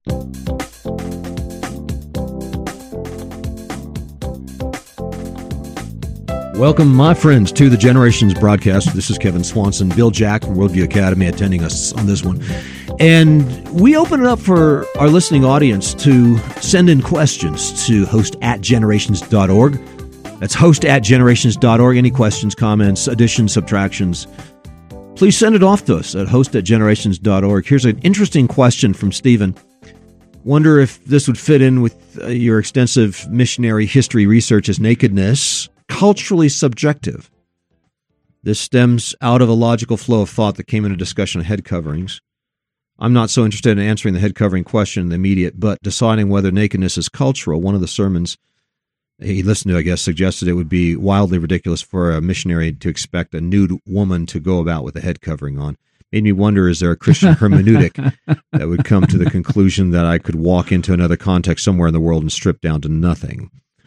Welcome, my friends, to the Generations broadcast. This is Kevin Swanson, Bill Jack from Worldview Academy attending us on this one. And we open it up for our listening audience to send in questions to host@generations.org. That's host@generations.org. Any questions, comments, additions, subtractions, please send it off to us at host@generations.org. Here's an interesting question from Stephen. Wonder if this would fit in with your extensive missionary history research. Is nakedness culturally subjective? This stems out of a logical flow of thought that came in a discussion of head coverings. I'm not so interested in answering the head covering question in the immediate, but deciding whether nakedness is cultural. One of the sermons he listened to, I guess, suggested it would be wildly ridiculous for a missionary to expect a nude woman to go about with a head covering on. Made me wonder, is there a Christian hermeneutic that would come to the conclusion that I could walk into another context somewhere in the world and strip down to nothing?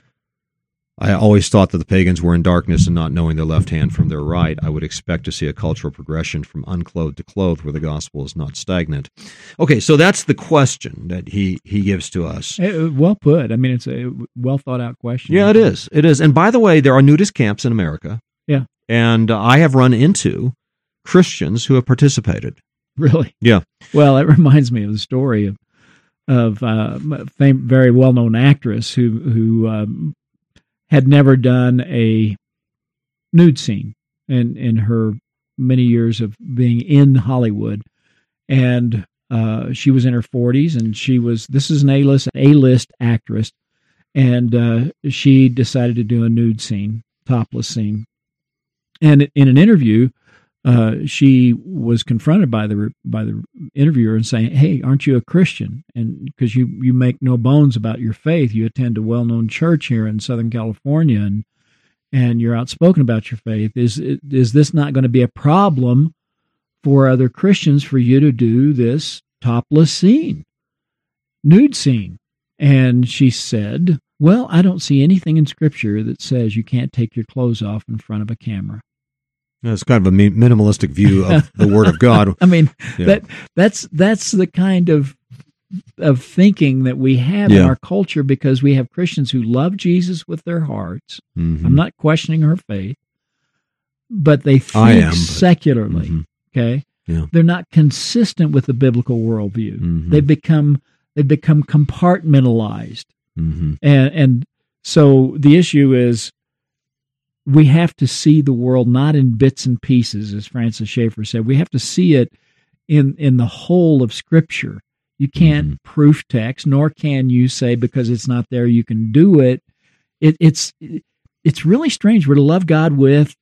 I always thought that the pagans were in darkness and not knowing their left hand from their right. I would expect to see a cultural progression from unclothed to clothed where the gospel is not stagnant. Okay, so that's the question that he gives to us. Well put. I mean, it's a well thought out question. Yeah, it is. It is. And by the way, there are nudist camps in America. Yeah. And I have run into Christians who have participated. Really? Yeah. Well, it reminds me of the story of a very well-known actress who had never done a nude scene in her many years of being in Hollywood. And she was in her 40s, and this is an A-list actress, and she decided to do a nude scene, topless scene. And in an interview, she was confronted by the interviewer and saying, "Hey, aren't you a Christian? And because you make no bones about your faith, you attend a well-known church here in Southern California, and you're outspoken about your faith. Is this not going to be a problem for other Christians for you to do this topless scene, nude scene?" And she said, "Well, I don't see anything in Scripture that says you can't take your clothes off in front of a camera." It's kind of a minimalistic view of the Word of God. I mean, yeah. That's the kind of thinking that we have in our culture, because we have Christians who love Jesus with their hearts. Mm-hmm. I'm not questioning her faith, but they think secularly. Mm-hmm. Okay, they're not consistent with the biblical worldview. Mm-hmm. They become compartmentalized, and so the issue is, we have to see the world not in bits and pieces, as Francis Schaeffer said. We have to see it in the whole of Scripture. You can't proof text, nor can you say because it's not there you can do it. It's really strange. We're to love God with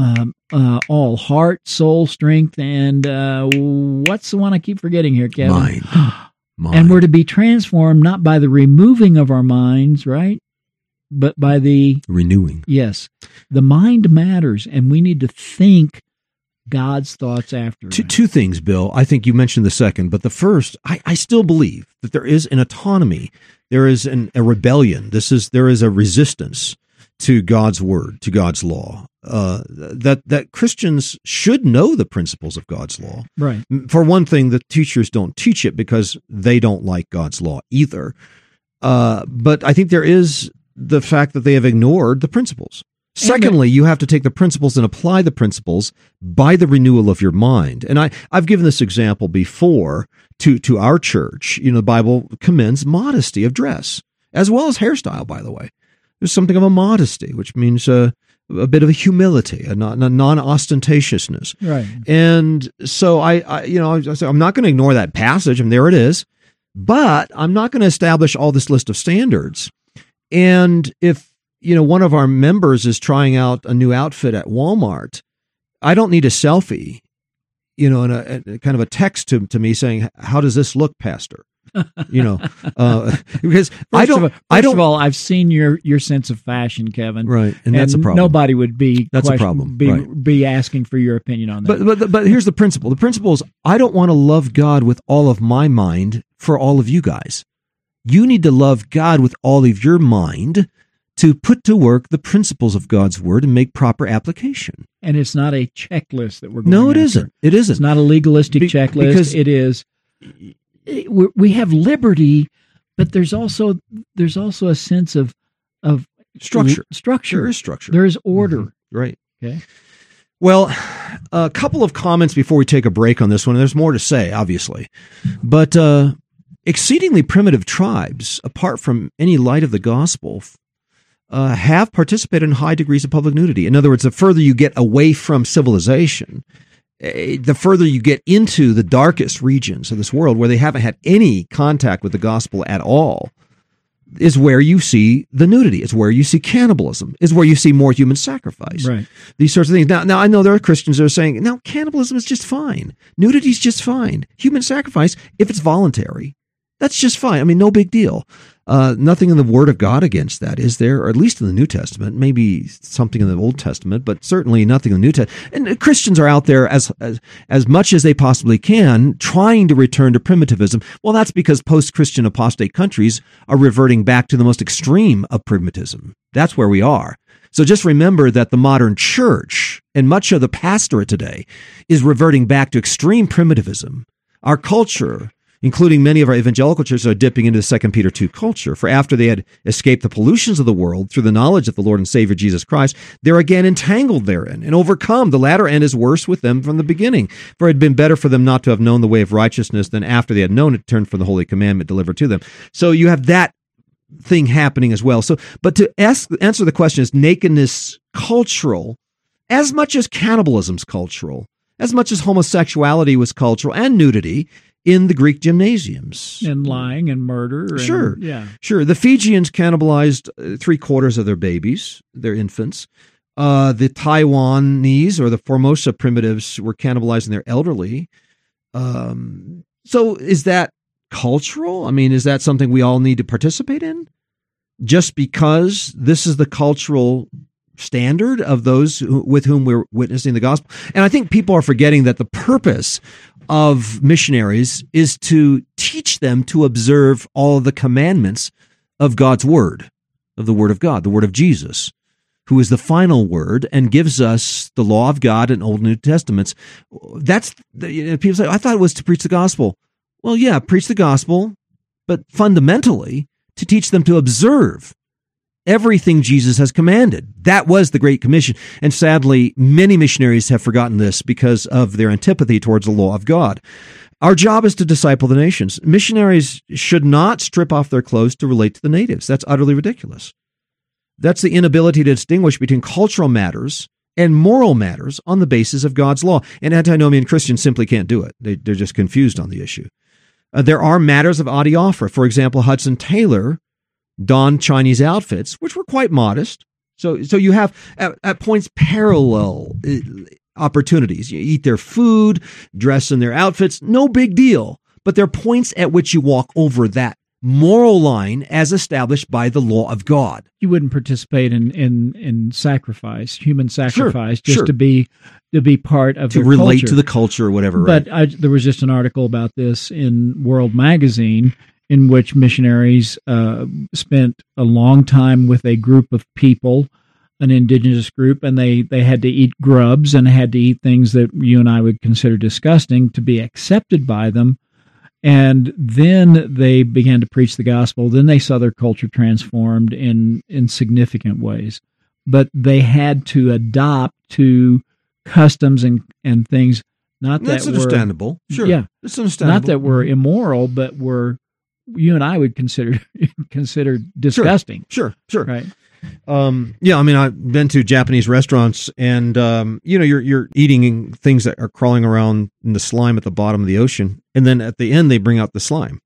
all heart, soul, strength, and what's the one I keep forgetting here, Kevin? Mind. And we're to be transformed not by the removing of our minds, right? But by the renewing. Yes. The mind matters, and we need to think God's thoughts after. Two things, Bill. I think you mentioned the second, but the first, I still believe that there is an autonomy. There is a rebellion. There is a resistance to God's word, to God's law. That Christians should know the principles of God's law. Right. For one thing, the teachers don't teach it because they don't like God's law either. But I think there is the fact that they have ignored the principles. Secondly, you have to take the principles and apply the principles by the renewal of your mind. And I've given this example before to our church. The Bible commends modesty of dress, as well as hairstyle, by the way. There's something of a modesty, which means a bit of a humility, a non-ostentatiousness. Right. And so I'm not going to ignore that passage, and there it is, but I'm not going to establish all this list of standards. And if one of our members is trying out a new outfit at Walmart, I don't need a selfie, and a kind of a text to me saying, "How does this look, Pastor?" Because First of all, I've seen your sense of fashion, Kevin. Right, and that's a problem. Nobody would be a problem. Be asking for your opinion on that. But here's the principle. The principle is, I don't want to love God with all of my mind for all of you guys. You need to love God with all of your mind to put to work the principles of God's word and make proper application. And it's not a checklist that we're going No, it after. isn't. It isn't. It's not a legalistic checklist. Because it is. we have liberty, but there's also a sense of structure. Structure. There is structure. There is order. Mm-hmm. Right. Okay. Well, a couple of comments before we take a break on this one. There's more to say, obviously, but exceedingly primitive tribes, apart from any light of the gospel, have participated in high degrees of public nudity. In other words, the further you get away from civilization, the further you get into the darkest regions of this world where they haven't had any contact with the gospel at all, is where you see the nudity. It's where you see cannibalism. Is where you see more human sacrifice. Right. These sorts of things. Now I know there are Christians that are saying, now cannibalism is just fine. Nudity is just fine. Human sacrifice, if it's voluntary, that's just fine. I mean, no big deal. Nothing in the Word of God against that, is there? Or at least in the New Testament. Maybe something in the Old Testament, but certainly nothing in the New Testament. And Christians are out there as much as they possibly can trying to return to primitivism. Well, that's because post-Christian apostate countries are reverting back to the most extreme of primitivism. That's where we are. So just remember that the modern church and much of the pastorate today is reverting back to extreme primitivism. Our culture, including many of our evangelical churches, are dipping into the 2 Peter 2 culture. For after they had escaped the pollutions of the world through the knowledge of the Lord and Savior Jesus Christ, they're again entangled therein and overcome. The latter end is worse with them from the beginning. For it had been better for them not to have known the way of righteousness than after they had known it, turned from the holy commandment delivered to them. So you have that thing happening as well. So, but to answer the question, is nakedness cultural as much as cannibalism's cultural, as much as homosexuality was cultural and nudity in the Greek gymnasiums. And lying and murder. Sure. Yeah. Sure. The Fijians cannibalized 3/4 of their babies, their infants. The Taiwanese or the Formosa primitives were cannibalizing their elderly. So is that cultural? I mean, is that something we all need to participate in? Just because this is the cultural standard of those with whom we're witnessing the gospel? And I think people are forgetting that the purpose of missionaries is to teach them to observe all of the commandments of God's word, of the word of God, the word of Jesus, who is the final word and gives us the law of God in Old and New Testaments. That's people say, I thought it was to preach the gospel. Well, yeah, preach the gospel, but fundamentally to teach them to observe everything Jesus has commanded. That was the Great Commission. And sadly, many missionaries have forgotten this because of their antipathy towards the law of God. Our job is to disciple the nations. Missionaries should not strip off their clothes to relate to the natives. That's utterly ridiculous. That's the inability to distinguish between cultural matters and moral matters on the basis of God's law. And antinomian Christians simply can't do it. They're just confused on the issue. There are matters of adiaphora. For example, Hudson Taylor donned Chinese outfits, which were quite modest. So you have at points parallel opportunities. You eat their food, dress in their outfits, no big deal. But there are points at which you walk over that moral line as established by the law of God. You wouldn't participate in sacrifice, human sacrifice, sure. to be part of to their relate culture. to the culture or whatever. But right? there was just an article about this in World Magazine, in which missionaries spent a long time with a group of people, an indigenous group, and they had to eat grubs and had to eat things that you and I would consider disgusting to be accepted by them. And then they began to preach the gospel. Then they saw their culture transformed in significant ways. But they had to adopt to customs and things, That's understandable. Sure. Yeah. It's understandable. Not that were immoral, but were you and I would consider disgusting. Sure. Right. Yeah, I mean, I've been to Japanese restaurants, and you're eating things that are crawling around in the slime at the bottom of the ocean, and then at the end they bring out the slime.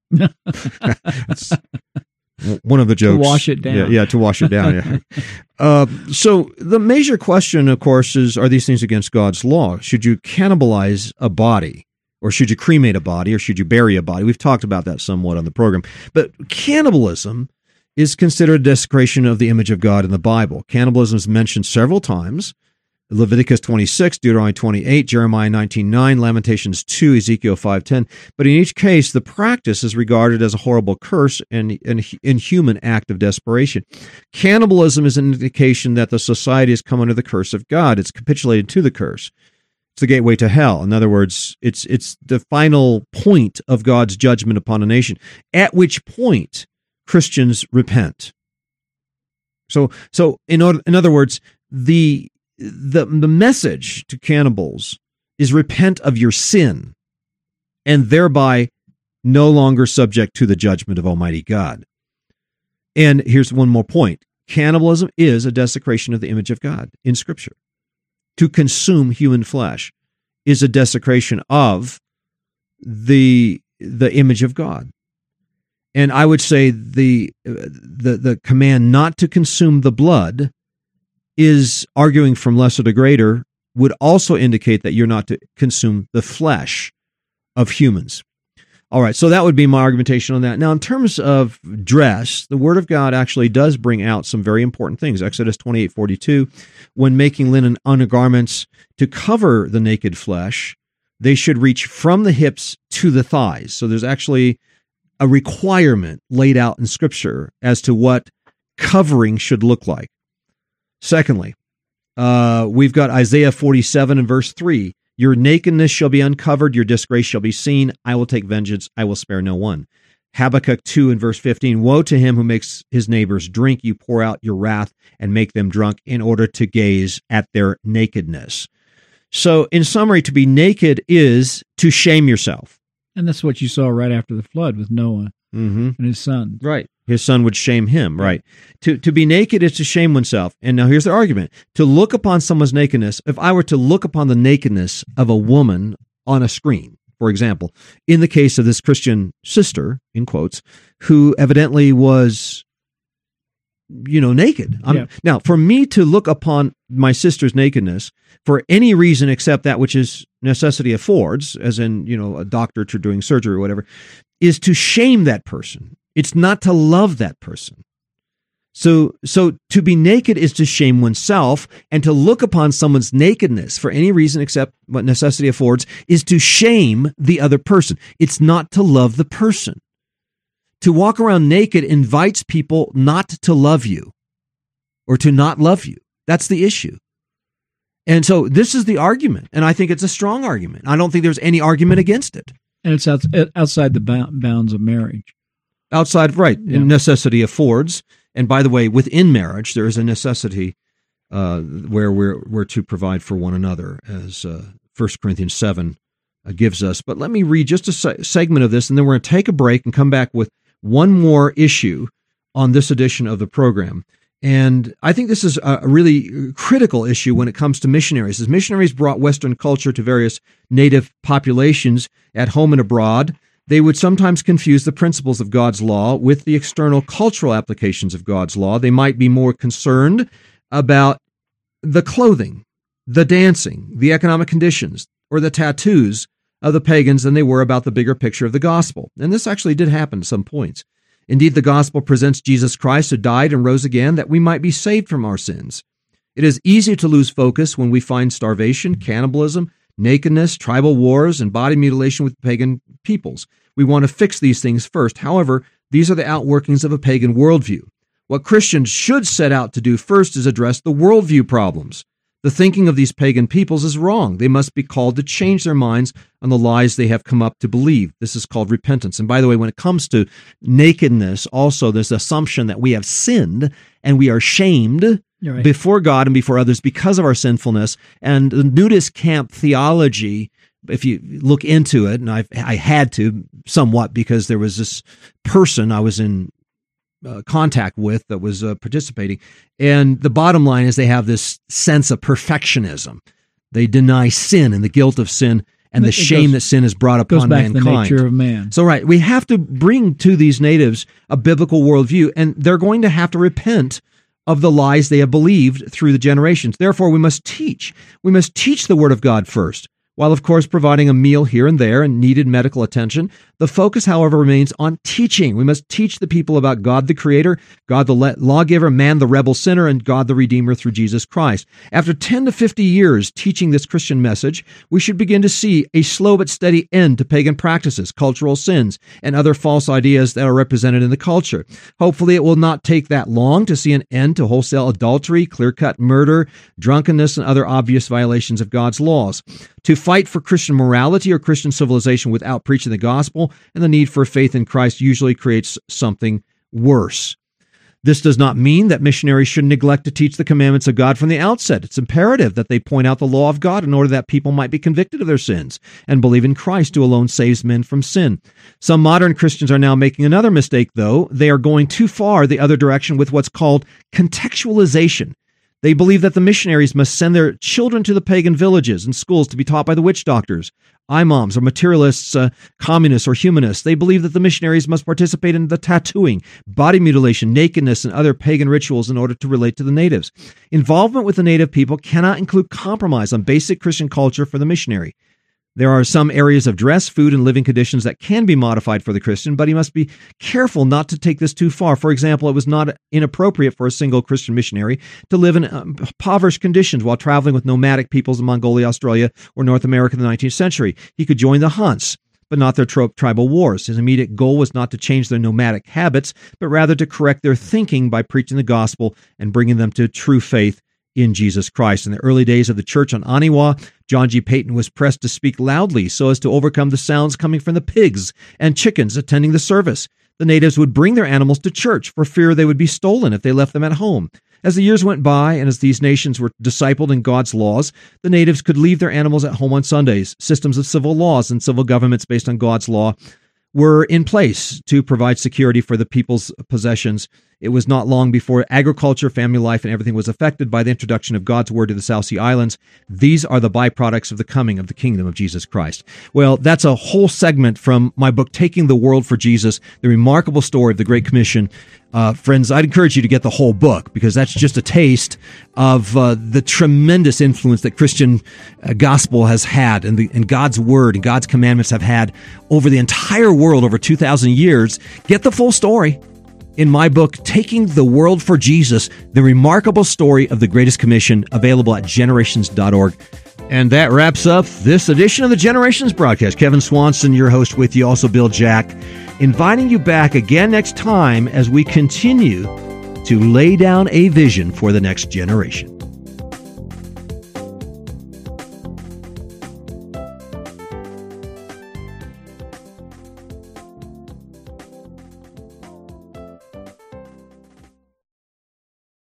That's one of the jokes. To wash it down. Yeah, to wash it down. Yeah. So the major question, of course, is: are these things against God's law? Should you cannibalize a body? Or should you cremate a body, or should you bury a body? We've talked about that somewhat on the program. But cannibalism is considered a desecration of the image of God in the Bible. Cannibalism is mentioned several times. Leviticus 26, Deuteronomy 28, Jeremiah 19:9, Lamentations 2, Ezekiel 5:10. But in each case, the practice is regarded as a horrible curse and an inhuman act of desperation. Cannibalism is an indication that the society has come under the curse of God. It's capitulated to the curse. It's the gateway to hell. In other words, it's the final point of God's judgment upon a nation, at which point Christians repent. So in other words, the message to cannibals is repent of your sin, and thereby no longer subject to the judgment of Almighty God. And here's one more point. Cannibalism is a desecration of the image of God in Scripture. To consume human flesh is a desecration of the image of God. And I would say the command not to consume the blood is, arguing from lesser to greater, would also indicate that you're not to consume the flesh of humans. All right, so that would be my argumentation on that. Now, in terms of dress, the Word of God actually does bring out some very important things. Exodus 28:42, when making linen undergarments to cover the naked flesh, they should reach from the hips to the thighs. So there's actually a requirement laid out in Scripture as to what covering should look like. Secondly, we've got Isaiah 47 and verse 3. Your nakedness shall be uncovered, your disgrace shall be seen. I will take vengeance, I will spare no one. Habakkuk 2 and verse 15. Woe to him who makes his neighbors drink. You pour out your wrath and make them drunk in order to gaze at their nakedness. So, in summary, to be naked is to shame yourself. And that's what you saw right after the flood with Noah and his son. Right. His son would shame him, right? To be naked is to shame oneself. And now here's the argument. To look upon someone's nakedness, if I were to look upon the nakedness of a woman on a screen, for example, in the case of this Christian sister, in quotes, who evidently was, naked. Now, for me to look upon my sister's nakedness for any reason except that which is necessity affords, as in, a doctor doing surgery or whatever, is to shame that person. It's not to love that person. So to be naked is to shame oneself, and to look upon someone's nakedness for any reason except what necessity affords is to shame the other person. It's not to love the person. To walk around naked invites people not to love you or to not love you. That's the issue. And so this is the argument, and I think it's a strong argument. I don't think there's any argument against it. And it's outside the bounds of marriage. Outside, right. Yeah. Necessity affords. And by the way, within marriage, there is a necessity where we're to provide for one another, as 1 Corinthians 7 gives us. But let me read just a segment of this, and then we're going to take a break and come back with one more issue on this edition of the program. And I think this is a really critical issue when it comes to missionaries. As missionaries brought Western culture to various native populations at home and abroad, they would sometimes confuse the principles of God's law with the external cultural applications of God's law. They might be more concerned about the clothing, the dancing, the economic conditions, or the tattoos of the pagans than they were about the bigger picture of the gospel. And this actually did happen at some points. Indeed, the gospel presents Jesus Christ, who died and rose again, that we might be saved from our sins. It is easy to lose focus when we find starvation, cannibalism, nakedness, tribal wars, and body mutilation with pagan peoples. We want to fix these things first. However, these are the outworkings of a pagan worldview. What Christians should set out to do first is address the worldview problems. The thinking of these pagan peoples is wrong. They must be called to change their minds on the lies they have come up to believe. This is called repentance. And by the way, when it comes to nakedness, also there's the assumption that we have sinned and we are shamed before God and before others because of our sinfulness. And the nudist camp theology, if you look into it, and I had to somewhat because there was this person I was in contact with that was participating. And the bottom line is they have this sense of perfectionism. They deny sin and the guilt of sin and the shame that sin has brought upon mankind. Goes back to the nature of man. So right, we have to bring to these natives a biblical worldview, and they're going to have to repent of the lies they have believed through the generations. Therefore, we must teach. We must teach the Word of God first. While, of course, providing a meal here and there and needed medical attention, The focus, however, remains on teaching. We must teach the people about God the Creator, God the lawgiver, man the rebel sinner, and God the Redeemer through Jesus Christ. After 10 to 50 years teaching this Christian message, we should begin to see a slow but steady end to pagan practices, cultural sins, and other false ideas that are represented in the culture. Hopefully, it will not take that long to see an end to wholesale adultery, clear-cut murder, drunkenness, and other obvious violations of God's laws. To fight for Christian morality or Christian civilization without preaching the gospel and the need for faith in Christ usually creates something worse. This does not mean that missionaries should neglect to teach the commandments of God from the outset. It's imperative that they point out the law of God in order that people might be convicted of their sins and believe in Christ, who alone saves men from sin. Some modern Christians are now making another mistake, though. They are going too far the other direction with what's called contextualization. They believe that the missionaries must send their children to the pagan villages and schools to be taught by the witch doctors, imams, or materialists, communists, or humanists. They believe that the missionaries must participate in the tattooing, body mutilation, nakedness, and other pagan rituals in order to relate to the natives. Involvement with the native people cannot include compromise on basic Christian culture for the missionary. There are some areas of dress, food, and living conditions that can be modified for the Christian, but he must be careful not to take this too far. For example, it was not inappropriate for a single Christian missionary to live in impoverished conditions while traveling with nomadic peoples in Mongolia, Australia, or North America in the 19th century. He could join the hunts, but not their tribal wars. His immediate goal was not to change their nomadic habits, but rather to correct their thinking by preaching the gospel and bringing them to true faith in Jesus Christ. In the early days of the church on Aniwa, John G. Paton was pressed to speak loudly so as to overcome the sounds coming from the pigs and chickens attending the service. The natives would bring their animals to church for fear they would be stolen if they left them at home. As the years went by and as these nations were discipled in God's laws, the natives could leave their animals at home on Sundays. Systems of civil laws and civil governments based on God's law were in place to provide security for the people's possessions. It was not long before agriculture, family life, and everything was affected by the introduction of God's word to the South Sea Islands. These are the byproducts of the coming of the kingdom of Jesus Christ. Well, that's a whole segment from my book, Taking the World for Jesus, the remarkable story of the Great Commission. Friends, I'd encourage you to get the whole book because that's just a taste of the tremendous influence that Christian gospel has had and God's word and God's commandments have had over the entire world over 2,000 years. Get the full story in my book, Taking the World for Jesus, the remarkable story of the Greatest Commission, available at generations.org. And that wraps up this edition of the Generations broadcast. Kevin Swanson, your host, with you, also Bill Jack, inviting you back again next time as we continue to lay down a vision for the next generation.